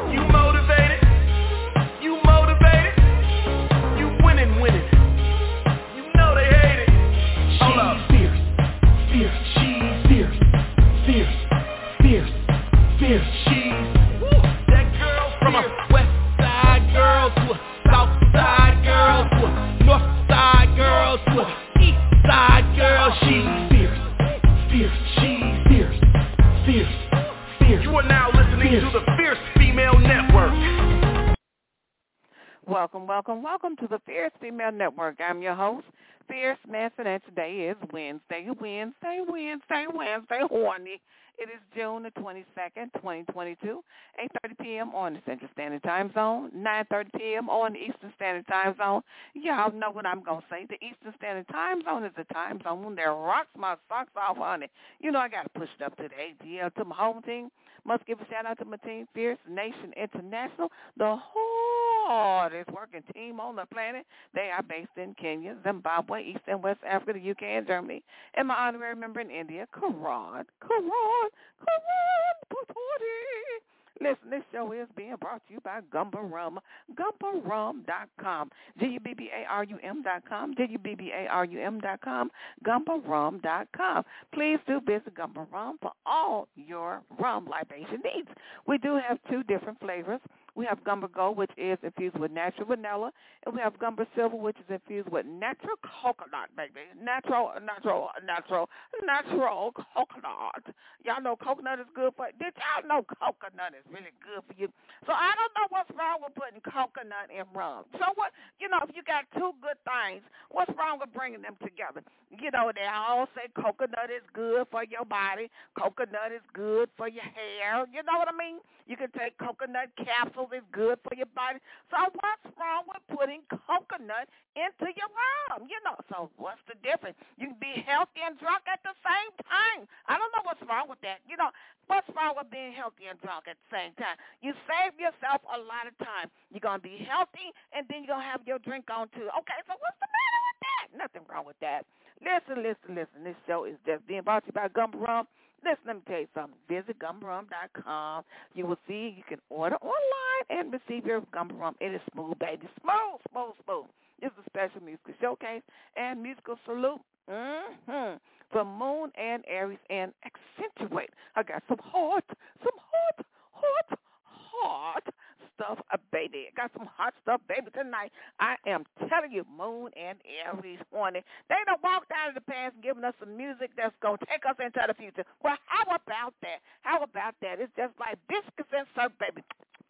You motivated? You motivated? You winning. You know they hate it. Hold up. Fierce. She's fierce. She's that girl from a west side girl to a south side girl to a north side girl to a east side girl. She's fierce. She's fierce. You are now listening to the Fierce Female Network. Welcome to the Fierce Female Network. I'm your host, Fierce Manson, and today is Wednesday, horny. It is June the 22nd, 2022, 8:30 p.m. on the Central Standard Time Zone, 9:30 p.m. on the Eastern Standard Time Zone. Y'all know what I'm going to say. The Eastern Standard Time Zone is the time zone that rocks my socks off, honey. You know I got to push it up to the ATL, to my home team. Must give a shout-out to my team, Fierce Nation International, the hardest working team on the planet. They are based in Kenya, Zimbabwe, East and West Africa, the UK, and Germany. And my honorary member in India, Karan. Listen, this show is being brought to you by Gumba Rum, GumbaRum.com, GUBBARUM.com, GUBBARUM.com, GumbaRum.com. Please do visit Gumba Rum for all your rum libation needs. We do have two different flavors. We have Gumba Gold, which is infused with natural vanilla, and we have Gumba Silver, which is infused with natural coconut, baby. Natural coconut. Y'all know coconut is good for you. Did y'all know coconut is really good for you? So I don't know what's wrong with putting coconut in rum. So what, if you got two good things, what's wrong with bringing them together? They all say coconut is good for your body. Coconut is good for your hair. You know what I mean? You can take coconut capsules. It's good for your body. So what's wrong with putting coconut into your rum? So what's the difference? You can be healthy and drunk at the same time. I don't know what's wrong with that. What's wrong with being healthy and drunk at the same time? You save yourself a lot of time. You're going to be healthy, and then you're going to have your drink on, too. Okay, so what's the matter with that? Nothing wrong with that. Listen. This show is just being brought to you by Gumba Rum. Listen, let me tell you something. Visit GumbaRum.com. You will see you can order online and receive your Gumba Rum. It is smooth, baby. Smooth. This is a special musical showcase and musical salute for Moon and Aries and Accentuate. I got some hot stuff, baby. I got some hot stuff, baby, tonight. I am telling you, Moon and Aries, horny. They done walked out of the past and given us some music that's going to take us into the future. Well, how about that? It's just like biscuits and syrup, baby.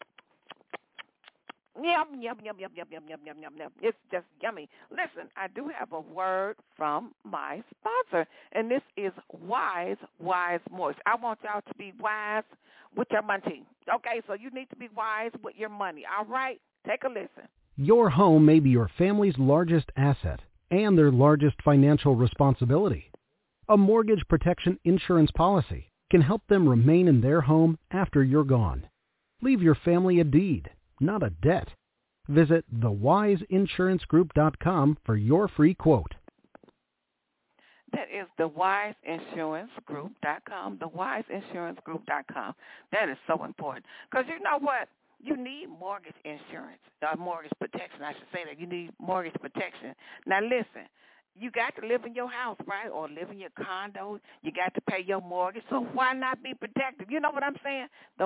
Yum. It's just yummy. Listen, I do have a word from my sponsor, and this is Wise Moist. I want y'all to be wise with your money. Okay, so you need to be wise with your money. All right? Take a listen. Your home may be your family's largest asset and their largest financial responsibility. A mortgage protection insurance policy can help them remain in their home after you're gone. Leave your family a deed, not a debt. Visit thewiseinsurancegroup.com for your free quote. That is thewiseinsurancegroup.com, thewiseinsurancegroup.com. That is so important because you know what? You need mortgage insurance, mortgage protection. I should say that. You need mortgage protection. Now, listen. You got to live in your house, right, or live in your condo. You got to pay your mortgage, so why not be protected? You know what I'm saying?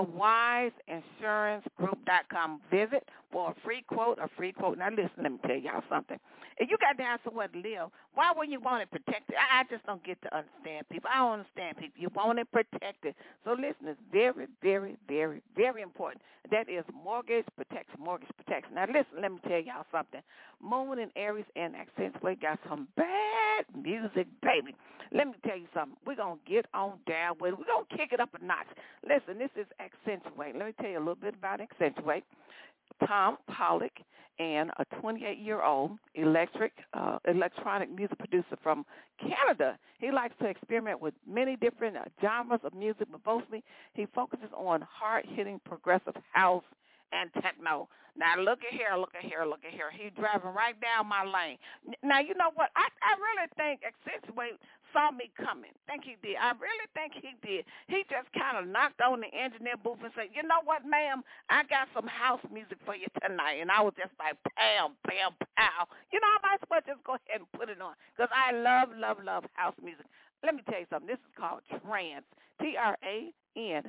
TheWiseInsuranceGroup.com. Visit for a free quote. Now, listen, let me tell y'all something. If you got to have somewhere to live, why wouldn't you want it protected? I just don't get to understand people. I don't understand people. You want it protected. So, listen, it's very, very, very, very important. That is mortgage protection. Now, listen, let me tell y'all something. Moon and Aries and Accentuate got some bad music, baby. Let me tell you something. We're going to get on down with it. We're going to kick it up a notch. Listen, this is Accentuate. Let me tell you a little bit about Accentuate. Tom Pollock and a 28-year-old electronic music producer from Canada. He likes to experiment with many different genres of music, but mostly he focuses on hard-hitting progressive house and techno. Now look at here. He driving right down my lane. Now you know what? I really think Accentuate saw me coming. Think he did. I really think he did. He just kind of knocked on the engineer booth and said, you know what, ma'am? I got some house music for you tonight. And I was just like, bam, bam, pow. You know, I might as well just go ahead and put it on because I love house music. Let me tell you something. This is called trance. TRANC.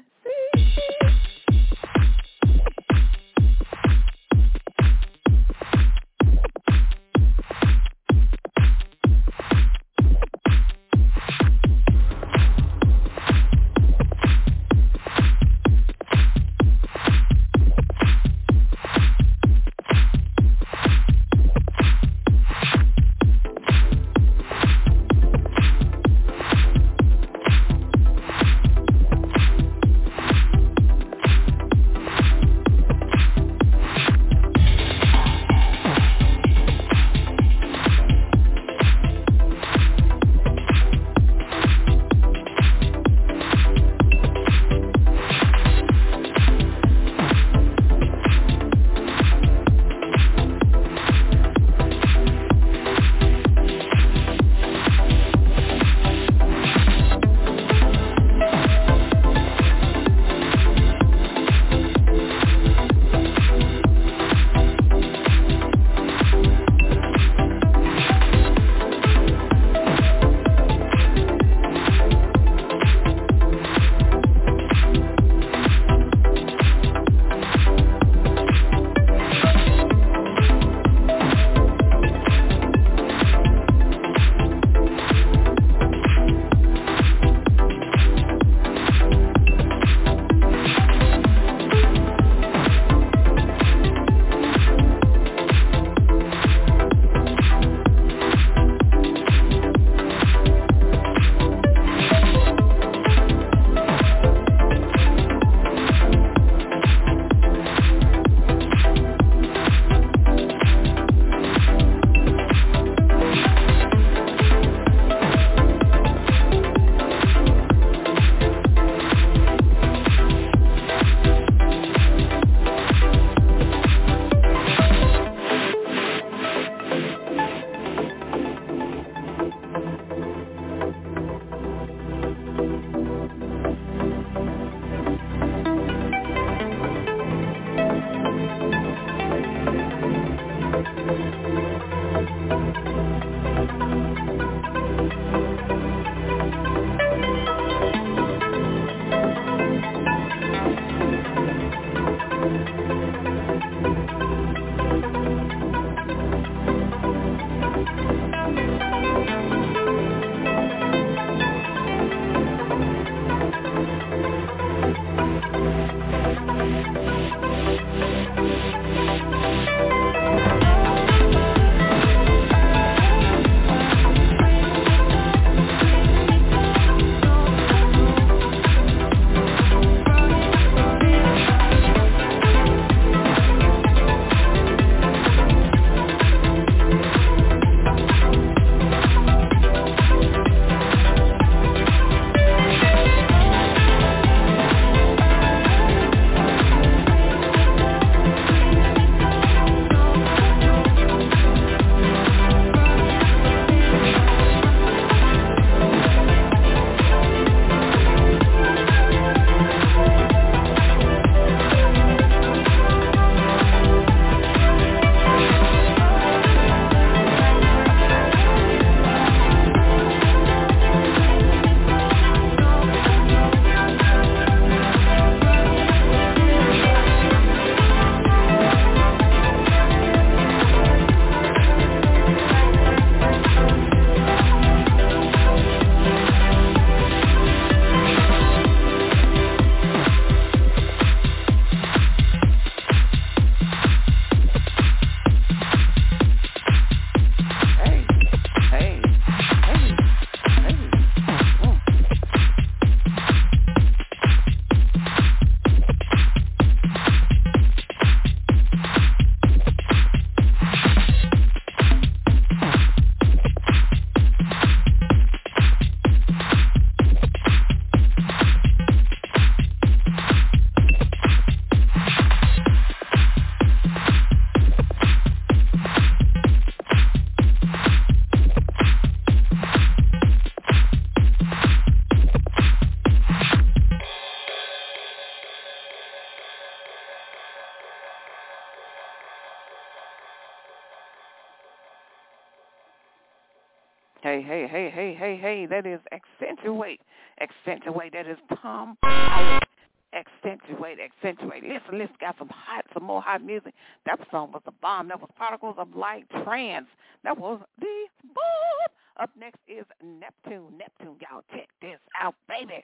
Hey, that is Accentuate. That is Tom Powell. Accentuate. Listen, got some more hot music. That song was a bomb. That was Particles of Light Trance. That was the bomb. Up next is Neptune, y'all. Check this out, baby.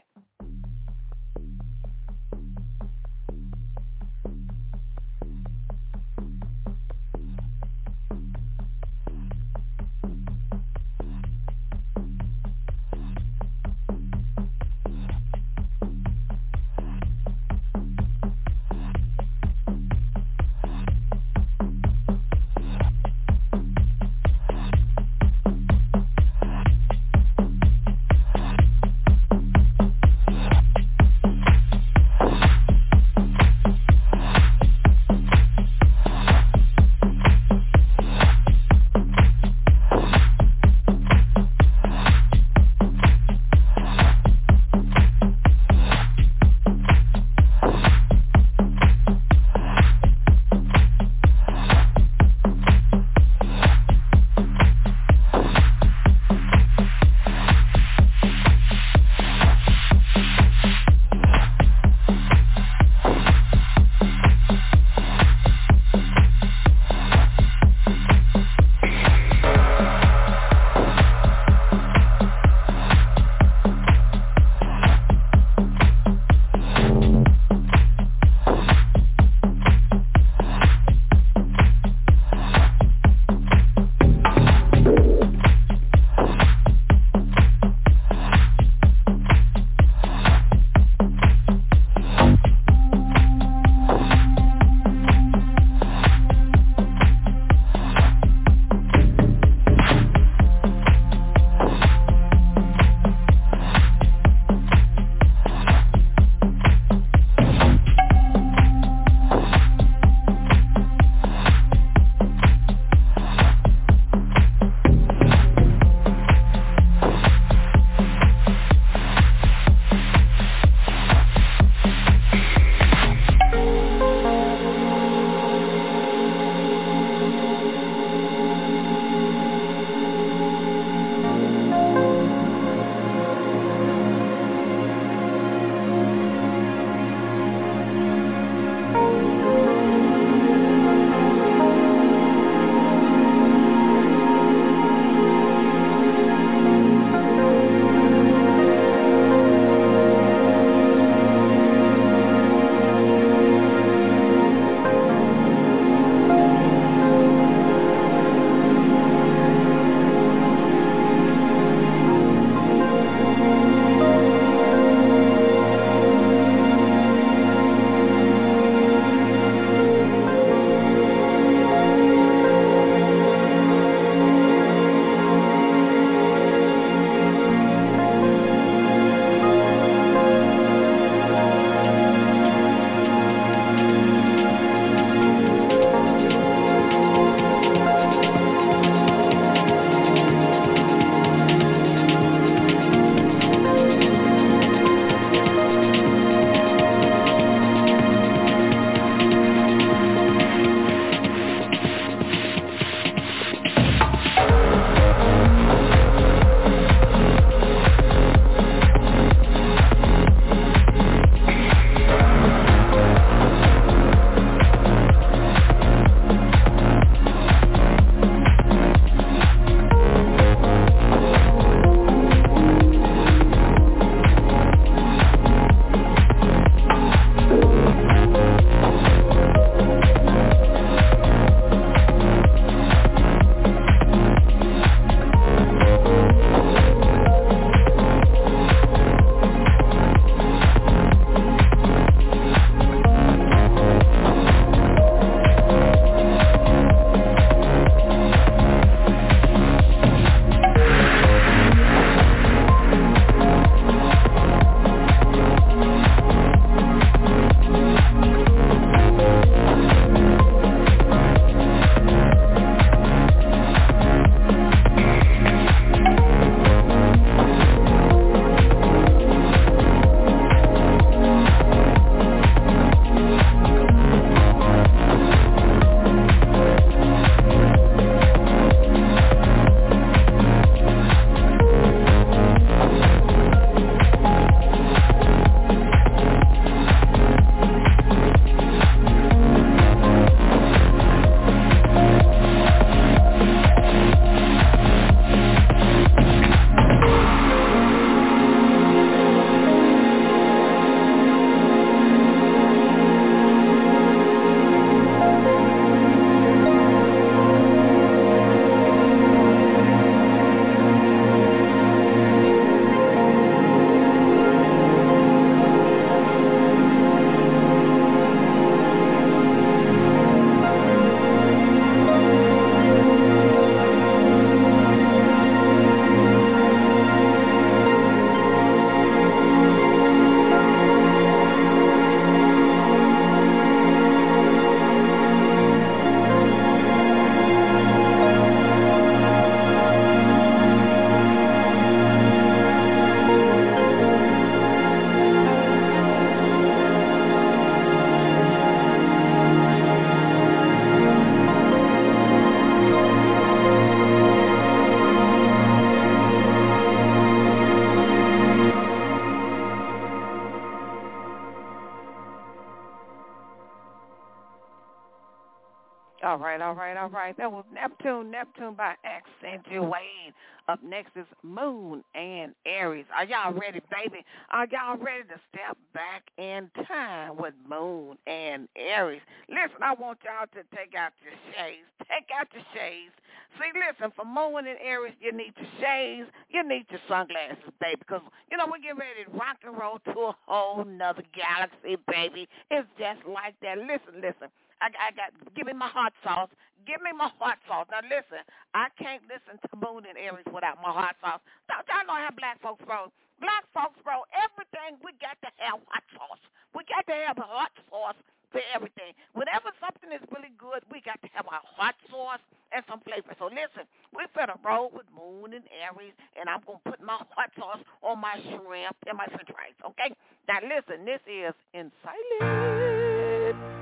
All right. That was Neptune by Accentuate. Up next is Moon and Aries. Are y'all ready, baby? Are y'all ready to step back in time with Moon and Aries? Listen, I want y'all to take out your shades. Take out your shades. See, listen, for Moon and Aries, you need your shades. You need your sunglasses, baby, because, we're getting ready to rock and roll to a whole nother galaxy, baby. It's just like that. Listen. Give me my hot sauce. Give me my hot sauce. Now, listen, I can't listen to Moon and Aries without my hot sauce. Don't y'all know how black folks roll? Black folks roll everything. We got to have hot sauce. We got to have hot sauce for everything. Whenever something is really good, we got to have a hot sauce and some flavor. So, listen, we finna roll with Moon and Aries, and I'm going to put my hot sauce on my shrimp and my french fries, okay? Now, listen, this is In Silence.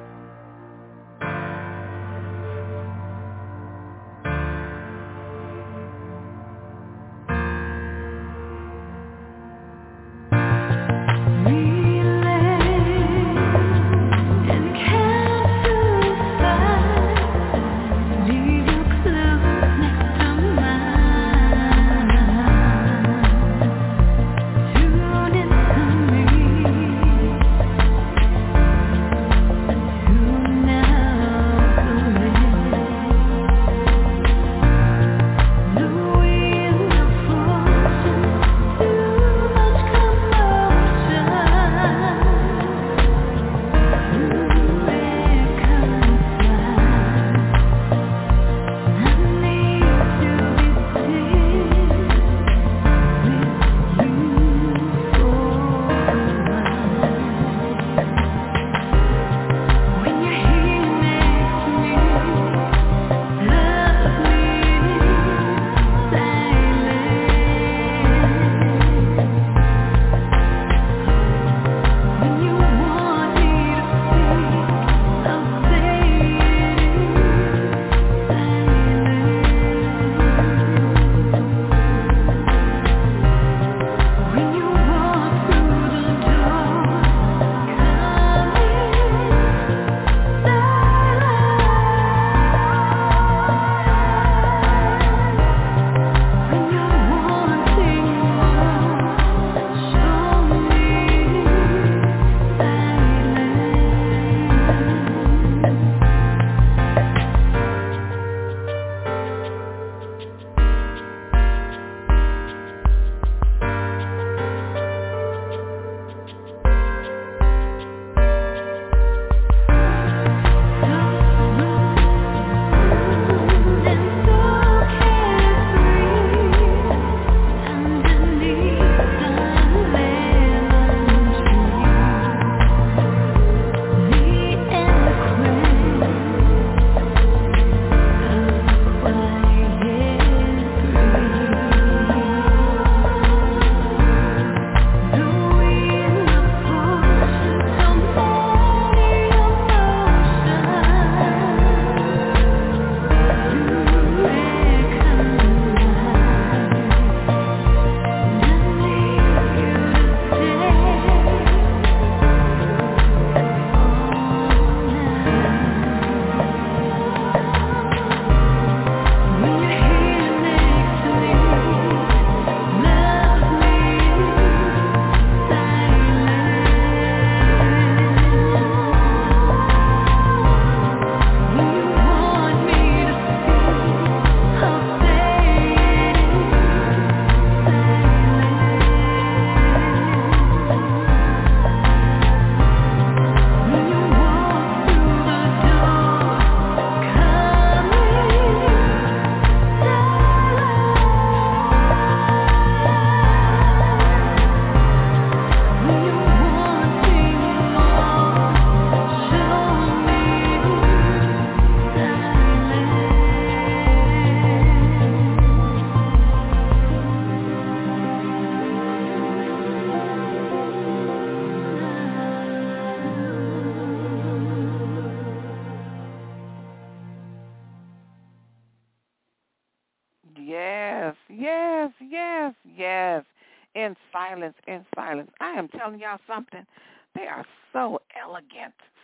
Yes. In silence. I am telling y'all something. They are so elegant,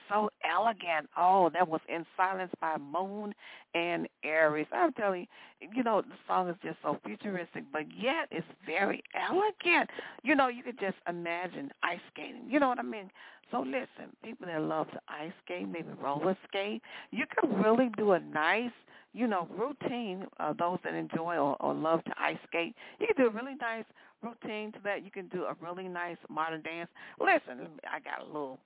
so elegant. Oh, that was In Silence by Moon and Aries. I'm telling you, the song is just so futuristic, but yet it's very elegant. You could just imagine ice skating. You know what I mean? So listen, people that love to ice skate, maybe roller skate, you can really do a nice, routine. Those that enjoy or love to ice skate, you can do a really nice routine to that. You can do a really nice modern dance. Listen, I got a little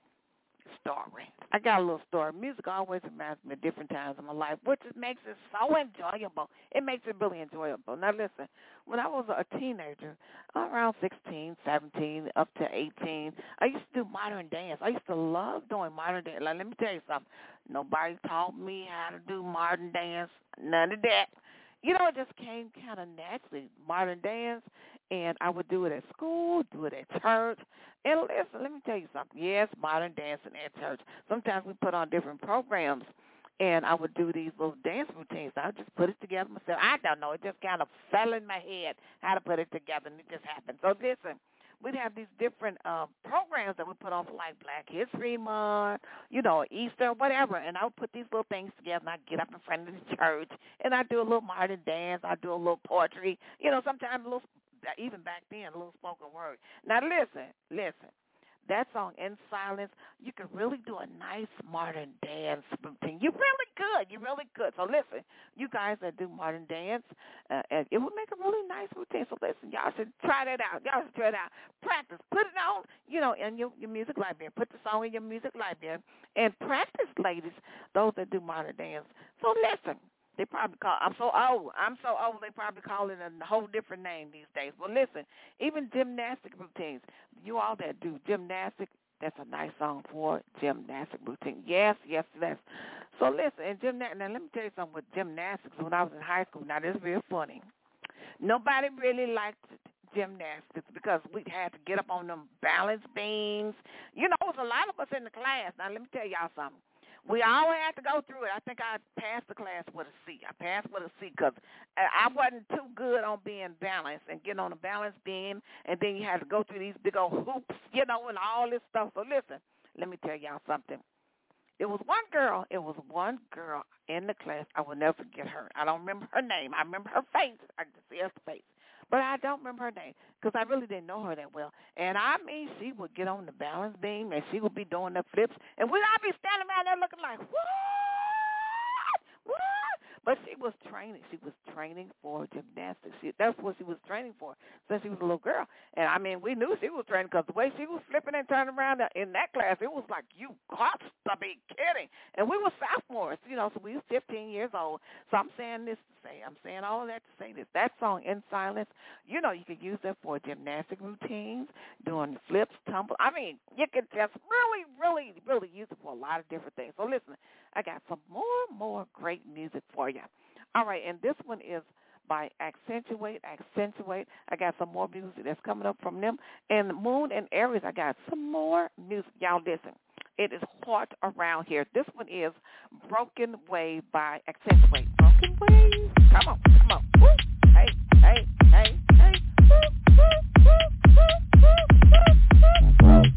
story. Music always reminds me of different times in my life, which makes it so enjoyable. It makes it really enjoyable. Now, listen, when I was a teenager, around 16, 17, up to 18, I used to do modern dance. I used to love doing modern dance. Like, let me tell you something. Nobody taught me how to do modern dance, none of that. It just came kind of naturally, modern dance, and I would do it at school, do it at church. And listen, let me tell you something. Yes, modern dancing at church. Sometimes we put on different programs, and I would do these little dance routines. I would just put it together myself. I don't know. It just kind of fell in my head how to put it together, and it just happened. So listen, we'd have these different programs that we put on for like Black History Month, Easter, whatever. And I would put these little things together, and I'd get up in front of the church, and I'd do a little modern dance. I'd do a little poetry, sometimes a little, even back then, a little spoken word. Now listen. That song, In Silence, you can really do a nice modern dance routine. You really could. So listen, you guys that do modern dance, it would make a really nice routine. So listen, y'all should try that out. Practice. Put it on, in your music library. Put the song in your music library and practice, ladies, those that do modern dance. So listen. They probably call, I'm so old, they probably call it a whole different name these days. Well, listen, even gymnastic routines, you all that do gymnastics, that's a nice song for gymnastic routine. Yes. So listen, now let me tell you something with gymnastics. When I was in high school, now this is real funny. Nobody really liked gymnastics because we had to get up on them balance beams. There was a lot of us in the class. Now, let me tell y'all something. We all had to go through it. I think I passed the class with a C. I passed with a C because I wasn't too good on being balanced and getting on a balance beam, and then you had to go through these big old hoops, and all this stuff. So listen, let me tell y'all something. It was one girl in the class. I will never forget her. I don't remember her name. I remember her face. I can see her face. But I don't remember her name because I really didn't know her that well. And I mean, she would get on the balance beam and she would be doing the flips. And we'd all be standing around there looking like, what? But she was training. She was training for gymnastics. That's what she was training for since she was a little girl. And, I mean, we knew she was training because the way she was flipping and turning around in that class, it was like, you got to be kidding. And we were sophomores, so we were 15 years old. So I'm saying all of that to say this. That song, In Silence, you could use that for gymnastic routines, doing flips, tumble. I mean, you could just really, really, really use it for a lot of different things. So listen, I got some more great music for you. All right, and this one is by Accentuate. I got some more music that's coming up from them. And Moon and Aries, I got some more music. Y'all listen. It is hot around here. This one is Broken Wave by Accentuate. Broken Wave. Come on. Woo. Hey. Woo, woo, woo, woo, woo, woo.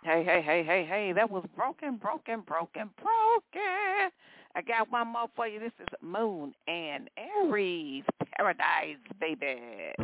Hey. That was broken. I got one more for you. This is Moon and Aries. Paradise, baby.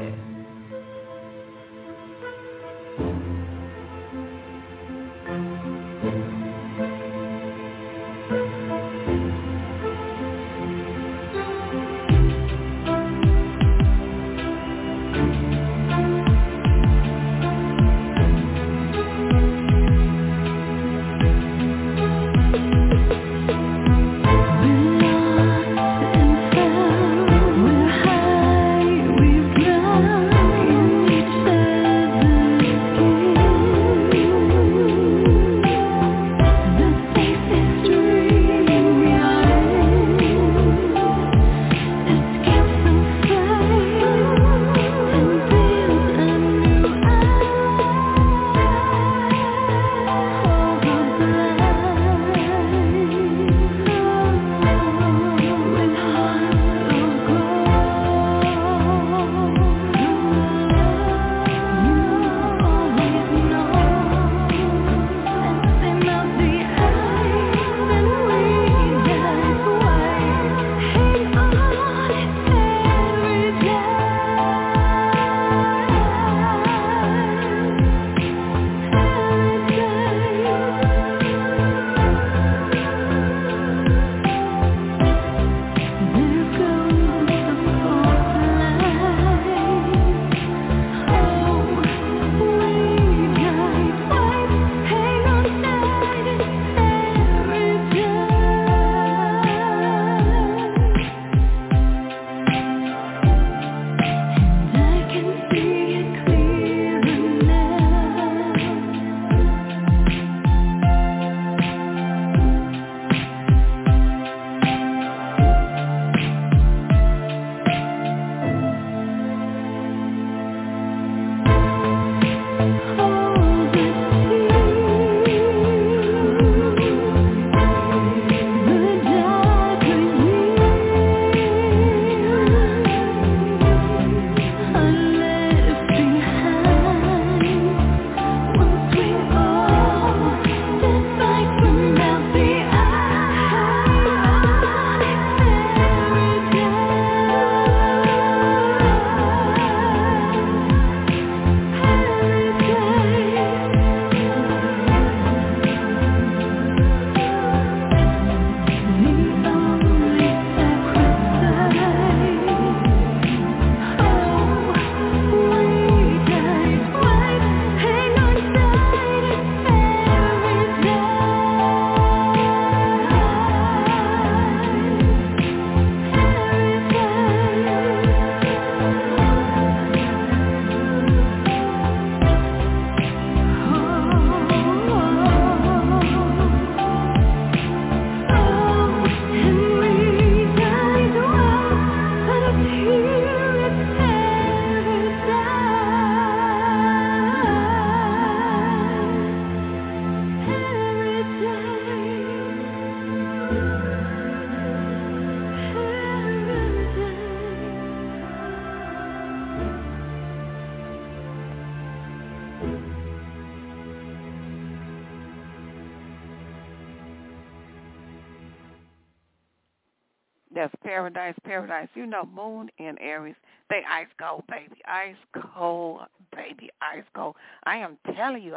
That's paradise. You know, Moon and Aries, they ice cold, baby. Ice cold, baby, ice cold. I am telling you,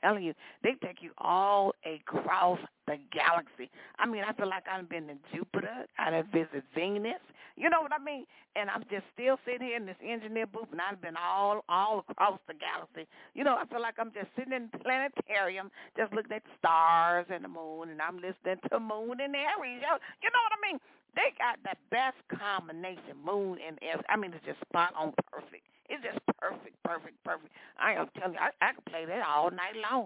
they take you all across the galaxy. I mean, I feel like I've been to Jupiter. I done visited Venus. You know what I mean? And I'm just still sitting here in this engineer booth, and I've been all across the galaxy. You know, I feel like I'm just sitting in the planetarium, just looking at the stars and the moon, and I'm listening to Moon and Aries. You know what I mean? They got the best combination, Moon and Aries. I mean, it's just spot on perfect. It's just perfect. I am telling you, I can play that all night long.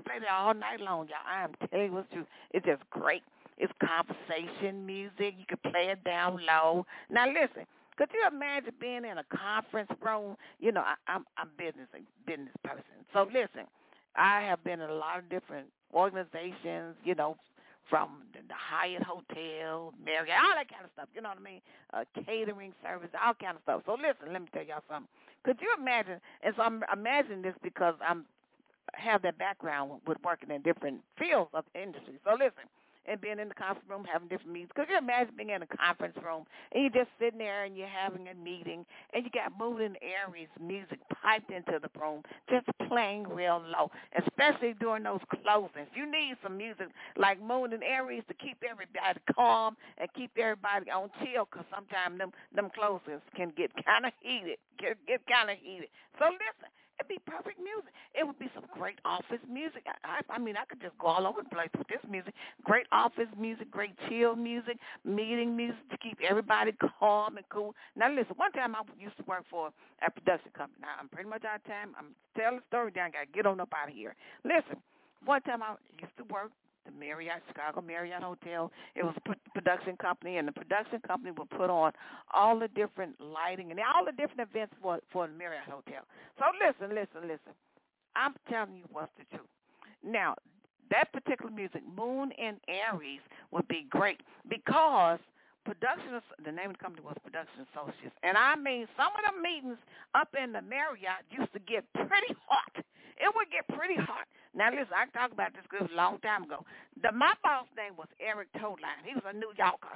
Y'all. I am telling you what's true. It's just great. It's conversation music. You can play it down low. Now, listen. Could you imagine being in a conference room? You know, I'm business person. So, listen, I have been in a lot of different organizations, you know, from the Hyatt Hotel, Marriott, all that kind of stuff, you know what I mean? Catering service, all kind of stuff. So listen, let me tell y'all something. Could you imagine, and so I'm imagining this because I'm have that background with working in different fields of the industry. So listen, and being in the conference room having different meetings. Because you imagine being in a conference room and you're just sitting there and you're having a meeting and you got Moon and Aries music piped into the room, just playing real low, especially during those closings. You need some music like Moon and Aries to keep everybody calm and keep everybody on chill, because sometimes them closings can get kind of heated, get kind of heated. So listen. It'd be perfect music. It would be some great office music. I mean, I could just go all over the place with this music. Great office music, great chill music, meeting music to keep everybody calm and cool. Now, listen, one time I used to work for a production company. Now, I'm pretty much out of time. I'm telling the story down. I got to get on up out of here. Listen, one time I used to work the Marriott, Chicago Marriott Hotel. It was a production company, and the production company would put on all the different lighting and all the different events for the Marriott Hotel. So listen. I'm telling you what's the truth. Now, that particular music, Moon and Aries, would be great because the name of the company was Production Associates. And I mean, some of the meetings up in the Marriott used to get pretty hot. It would get pretty hot. Now, listen, I talked about this a long time ago. My boss' name was Eric Toline. He was a New Yorker.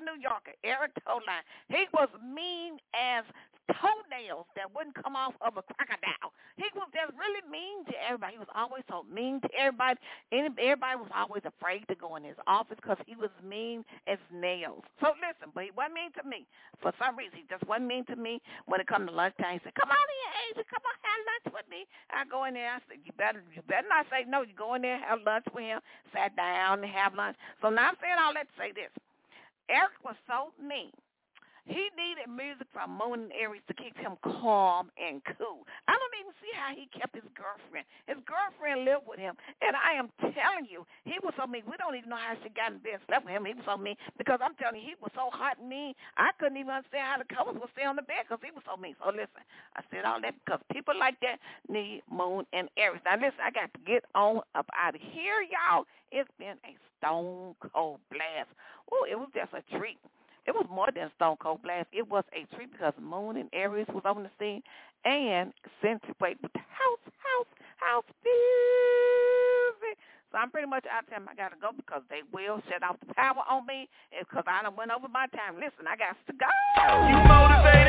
Eric Toline. He was mean as toenails that wouldn't come off of a crocodile. He was just really mean to everybody. He was always so mean to everybody. Everybody was always afraid to go in his office because he was mean as nails. So listen, but he wasn't mean to me. For some reason, he just wasn't mean to me. When it come to lunchtime, he said, "Come on here, Asia. Come on, have lunch with me." I go in there. I said, "You better not say no. You go in there, have lunch with him." Sat down and have lunch. So now I'm saying all that to say this. Eric was so mean. He needed music from Moon and Aries to keep him calm and cool. I don't even see how he kept his girlfriend. His girlfriend lived with him, and I am telling you, he was so mean. We don't even know how she got in bed and slept with him. He was so mean because I'm telling you, he was so hot and mean. I couldn't even understand how the covers would stay on the bed because he was so mean. So listen, I said all that because people like that need Moon and Aries. Now listen, I got to get on up out of here, y'all. It's been a stone cold blast. Oh, it was just a treat. It was more than a stone cold blast. It was a treat because Moon and Aries was on the scene and accentuate with the house music. So I'm pretty much out of time. I got to go because they will shut off the power on me because I done went over my time. Listen, I got to go. You motivate.